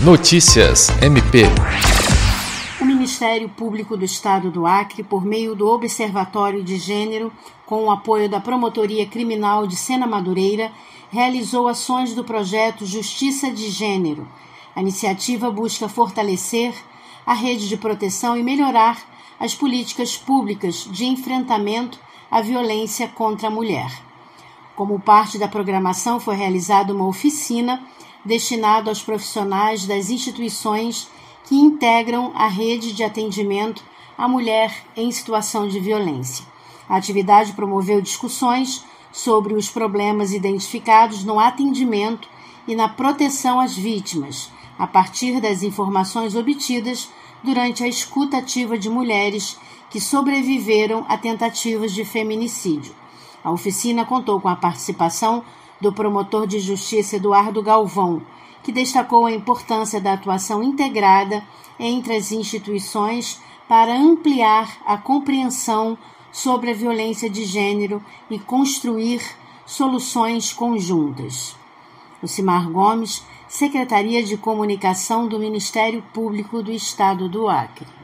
Notícias MP. O Ministério Público do Estado do Acre, por meio do Observatório de Gênero, com o apoio da Promotoria Criminal de Sena Madureira, realizou ações do projeto Justiça de Gênero. A iniciativa busca fortalecer a rede de proteção e melhorar as políticas públicas de enfrentamento à violência contra a mulher. Como parte da programação, foi realizada uma oficina destinada aos profissionais das instituições que integram a rede de atendimento à mulher em situação de violência. A atividade promoveu discussões sobre os problemas identificados no atendimento e na proteção às vítimas, a partir das informações obtidas durante a escuta ativa de mulheres que sobreviveram a tentativas de feminicídio. A oficina contou com a participação do promotor de justiça Eduardo Galvão, que destacou a importância da atuação integrada entre as instituições para ampliar a compreensão sobre a violência de gênero e construir soluções conjuntas. Lucimar Gomes, Secretaria de Comunicação do Ministério Público do Estado do Acre.